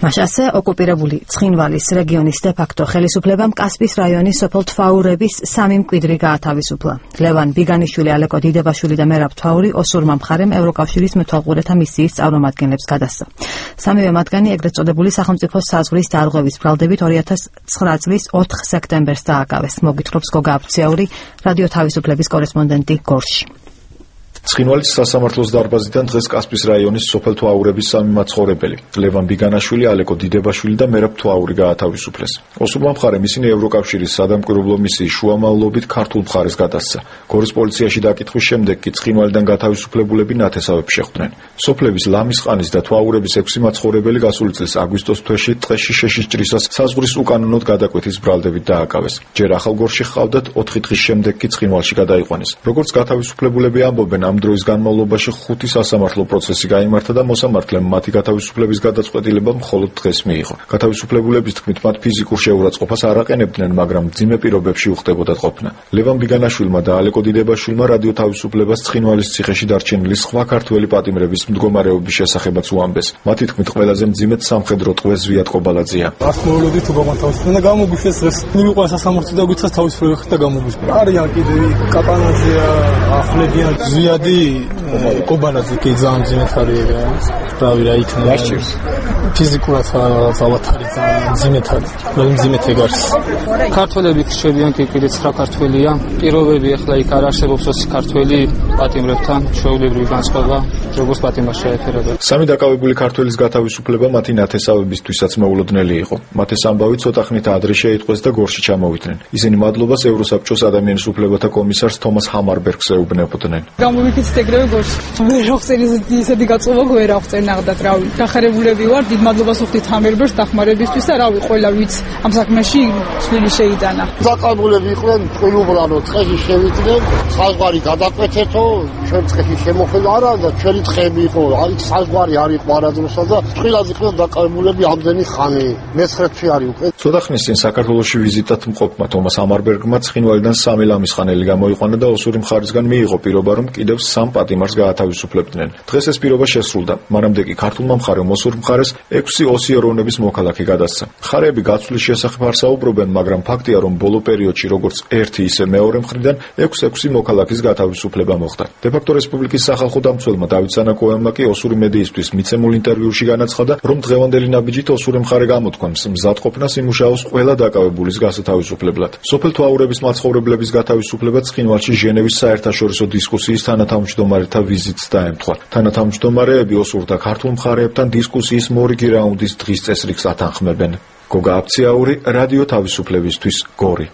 მასე ოკუპირებული ცხინვალის რეგიონის დე-ფაქტო ხელისუფლებამ კასპის რაიონის სოფელ თვაურების 3 მკვიდრი გაათავისუფლა. ლევან ბიგანიშვილი, ალეკო დიდებაშვილი და მერაბ თვაური ოსურმა მხარემ ევროკავშირის მეთვალყურეთა მისიის წარმომადგენლებს გადასცა. 3-ვე მათგანი ეგრეთ წოდებული სახელმწიფო საზღვრის დარღვევის ბრალდებით 2009 წლის 4 სექტემბერს დააკავეს. მოგვითხრობს გოგა აფციური, რადიო თავისუფლების კორესპონდენტი გორში. ცხინვალის სასამართლოს დარბაზიდან დღეს კასპის რაიონის სოფელ თვაურების 3 მაცხოვრებელი ლევან ბიგანაშვილი, ალეკო დიდებაშვილი და მერაბ თვაური გაათავისუფლეს. ოსურმა მხარემ ისინი ევროკავშირის სადამკვირვებლო მისიის შუამავლობით ქართულ მხარეს გადასცა. გორის პოლიციაში დაკითხვის შემდეგ კი ცხინვალიდან გათავისუფლებულები ნათესავებს შეხვდნენ. სოფლების ლამისყანის და თვაურების 6 მაცხოვრებელი გასული წლის აგვისტოს თვეში ტყეში შეშიშჭრისას საზღვრის უკანონოდ გადაკვეთის ბრალდებით დააკავეს. ჯერ ახალგორში ჰყავდათ 4 დღის შემდეგ კი ცხინვალში გადაიყვანეს. როგორც გათავისუფლებულები ამბობენ, ამ დროის განმავლობაში 5 სასამართლო პროცესი გაიმართა და მოსამართლემ მათი გათავისუფლების გადაწყვეტილება მხოლოდ დღეს მიიღო. გათავისუფლებულების თქმით, მათ ფიზიკურ შეურაცხყოფას არ აყენებდნენ, მაგრამ მძიმე პირობებში უხდებოდათ ყოფნა. ლევან ბიგანაშვილმა და ალეკო დიდებაშვილმა რადიო თავისუფლებას ცხინვალის ციხეში დარჩენილი სხვა ქართველი პატიმრების მდგომარეობის შესახებაც უამბეს. მათი თქმით, ყველაზე მძიმედ სამხედრო ტყვე ზვიად ყობალაძეა. ახლმოვლოდი თუ გამათავისუფლდა გამოგვიშვეს დღეს. მივიყვანს სასამართლო და გვიცას თავისუფლება და გამოგვიშვეს. არიან კიდე კატანაძეა, ახლებიან ზვიად ყობალაძე კი ძალიან მძიმედ არის რავი რა იქნება ფიზიკურად ზავად არის ძალიან მძიმედ არის რომ მძიმედ ეგარს ქართველები ხშებიან კი კიდე 9 ქართველია პირობები ახლა იქ არ არსებობს 20 ქართველი პატიმრებთან ჩვეულებრივი განსხვავება როგორც პატიმრს შეეფერება. 3 დაკავებული ქართველის გათავისუფლება მათი ნათესავებისთვისაც მოულოდნელი იყო. მათეს ამბავი ცოტა ხნით ადრე შეიტყვეს და გორში ჩამოვიდნენ. ისინი მადლობას ევროსაბჭოს ადამიანის უფლებათა კომისარს თომას ჰამარბერგს ეუბნებოდნენ. გამოვიქით ეგრევე გორში. ვერ ხსენის ისეთი გაწყობა ვერ აღწენ აღდათ რავი. გახარებულები ვარ, დიდ მადლობას ვუხდით ჰამარბერგს დახმარებისთვის და რავი ყველა ვიც ამ საქმეში ცვლილი შეიტანა. დაკავებულები იყვნენ ყილუბრანო წეში შევიდნენ, საზღვარი გადაკვეთეთო, ჩვენ წეში შემოხედა არა და ჩვენი ტყები იყო, აი საზღვარი არის ყარადროსა და წყილად იყვნენ დაკავებულები ამდენი ხანი. მე-9 არის უკვე. ცოტა ხნის წინ საქართველოში ვიზიტად მყოფმა თომას ჰამარბერგმა ცხინვალიდან 3 ლამისხანელი გამოიყვანა და ოსური მხარისგან მიიღო პირობა, რომ კიდევ 3 პატიმარს გაათავისუფლებდნენ. დღეს ეს პირობა შესრულდა. მანამდე კი ქართულმა მხარემ ოსურ მხარეს 6 ოსიეროვნების მოქალაქე გადასცა. მხარეები გაცვლის შესახებ არ საუბრობენ, მაგრამ ფაქტია, რომ ბოლო პერიოდში როგორც ერთი ისე მეორე მხრიდან 6 მოქალაქის გათავისუფლება მოხდა. დე-ფაქტო რესპუბლიკის სახალხო დამცველმა დავით სანაკოევმა კი ოსური მედიისთვის მიცემულ ინტერვიუში განაცხადა, რომ დღევანდელი ნაბიჯით ოსური მხარე გამოთქვამს მზადყოფნას იმუშაოს ყველა დაკავებულის გასათავისუფლებლად. სოფელ თვაურების მაცხოვრებლების გათავისუფლება ცხინვალში ჟენევის საერთაშორისო დისკუსიის თანათავმჯდომარეთა ვიზიტს დაემთხვა. თანათავმჯდომარეები ოსურ და ქართულ მხარეებთან დისკუსიის მორიგი რაუნდის დღის წესრიგს ათანხმებენ. გოგა აფციური, რადიო თავისუფლებისთვის, გორი.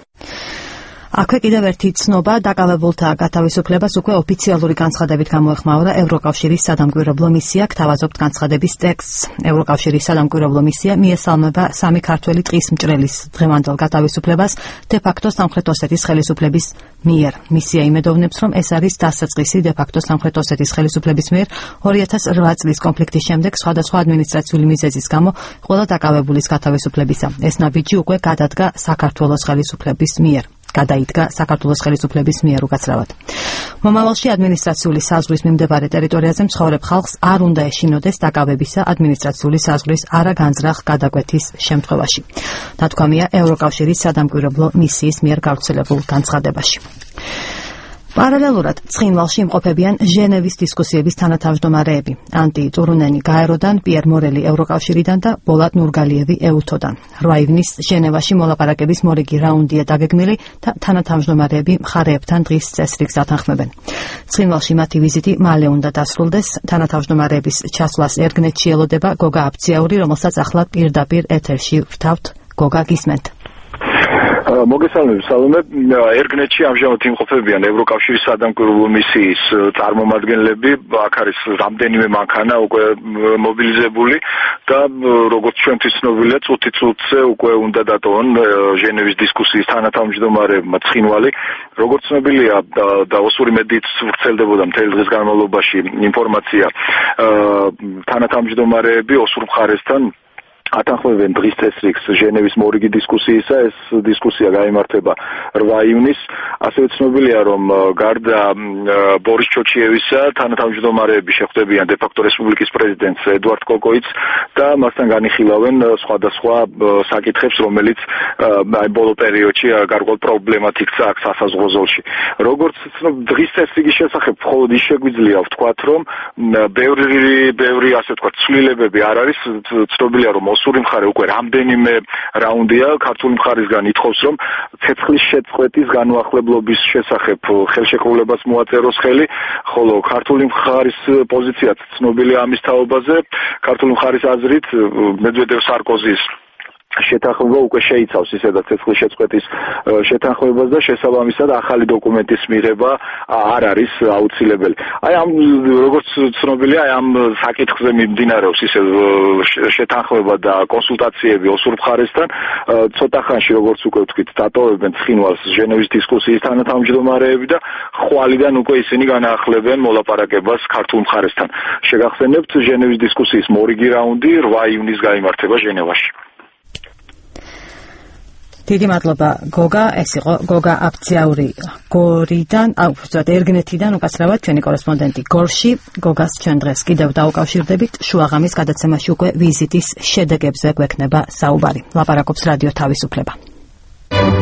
აქვე კიდევ ერთი ცნობა დაკავებულთა გათავისუფლებას უკვე ოფიციალური განცხადებით გამოეხმაურა ევროკავშირის სადამკვირვებლო მისია. გთავაზობთ განცხადების ტექსტს. ევროკავშირის სადამკვირვებლო მისია მიესალმება 3 ქართველი ტყის მჭრელის დღევანდელ გათავისუფლებას დე-ფაქტო სამხრეთ ოსეთის ხელისუფლების მიერ. მისია იმედოვნებს, რომ ეს არის დასაწყისი დე-ფაქტო სამხრეთ osეთის ხელისუფლების მიერ 2008 წლის კონფლიქტის შემდეგ სხვადასხვა ადმინისტრაციული მიზეზის გამო ყველა დაკავებულის გათავისუფლებისა. ეს ნაბიჯი უკვე გადადგა საქართველოს ხელისუფლების მიერ. გადაიდგა საქართველოს ხელისუფლების მიერ უკაცრავად. მომავალში ადმინისტრაციული საზღვრის მიმდებარე ტერიტორიაზე მცხოვრებ ხალხს არ უნდა ეშინოდეს დაკავებისა ადმინისტრაციული საზღვრის არაგანზრახ გადაკვეთის შემთხვევაში. დათქვამია ევროკავშირის სადამკვირვებლო მისიის მიერ გავრცელებულ განცხადებაში. პარალელურად ცხინვალში იმყოფებიან ჟენევის დისკუსიების თანათავმჯდომარეები ანტი ტურუნენი გაეროდან, პიერ მორელი ევროკავშირიდან და ბოლატ ნურგალიევი ეუთოდან. 8 ივნის ჟენევაში მოლაპარაკების მორიგი რაუნდია დაგეგმილი და თანათავმჯდომარეები მხარეებთან დღის წესრიგს ათანხმებენ. ცხინვალში მათი ვიზიტი მალე უნდა დასრულდეს. თანათავმჯდომარეების ჩასვლას ერგნეთში ელოდება გოგა აფციური, რომელსაც ახლა პირდაპირ ეთერში ვრთავთ. გოგა, გისმენთ? მოგესალმებით, სალომე. ერგნეთში ამჟამად იმყოფებიან ევროკავშირის სადამკვირვებლო მისიის წარმომადგენლები. აქ არის რამდენიმე მანქანა უკვე მობილიზებული და როგორც ჩვენთვის ცნობილია, წუთი-წუთზე უკვე უნდა დატოვონ ჟენევის დისკუსიის თანათავმჯდომარეებმა ცხინვალი. როგორც ცნობილია და ოსური მედიით ვრცელდებოდა მთელი დღის განმავლობაში ინფორმაცია, თანათავმჯდომარეები ოსურ მხარესთან ათანხმებენ დღის წესრიგს ჟენევის მორიგი დისკუსიისა. ეს დისკუსია გაიმართება 8 ივნისს. ასევე ცნობილია, რომ გარდა ბორის ჩოჩიევისა, თანათავმჯდომარეები შეხვდებიან დე-ფაქტო რესპუბლიკის პრეზიდენტს ედუარდ კოკოიტს და მასთან განიხილავენ სხვადასხვა საკითხებს, რომელიც ბოლო პერიოდში გარკვეულ პრობლემად იქცა აქ სასაზღვრო ზოლში. როგორც დღის წესრიგის შესახებ მხოლოდ ის შეგვიძლია ვთქვათ, რომ ბევრი ასე ვთქვათ ცვლილებები არ არის. ცნობილია, რომ მოსური მხარე უკვე რამდენიმე რაუნდია ქართული მხარისგან ითხოვს, რომ ცეცხლის შეწყვეტის განუახლებლობის შესახებ ხელშეკრულებას მოაწეროს ხელი, ხოლო ქართული მხარის პოზიციაც ცნობილია ამის თაობაზე. ქართული მხარის აზრით მედვედევ-სარკოზის შეთანხმება უკვე შეიცავს ისედაც ცეცხლის შეწყვეტის შეთანხმებას და შესაბამისად ახალი დოკუმენტის მიღება არ არის აუცილებელი. ამ როგორც ცნობილია, ამ საკითხზე მიმდინარეობს ისე შეთანხმება და კონსულტაციები ოსურ მხარესთან. ცოტა ხანში, როგორც უკვე ვთქვით, დატოვებენ ცხინვალს ჟენევის დისკუსიის თანათავმჯდომარეები და ხვალიდან უკვე ისინი განაახლებენ მოლაპარაკებას ქართულ მხარესთან. შეგახსენებთ, ჟენევის დისკუსიის მორიგი რაუნდი 8 ივნისს გაიმართება ჟენევაში. დიდი მადლობა გოგა, ეს იყო გოგა აბცაური გორიდან, ერგნეთიდან უკაცრავად ჩვენი კორესპონდენტი გორში. გოგას ჩვენ დღეს კიდევ დაუკავშირდებით, შუაღამის გადაცემაში უკვე ვიზიტის შედეგებზე გვექნება საუბარი. ლაპარაკობს რადიო თავისუფლება.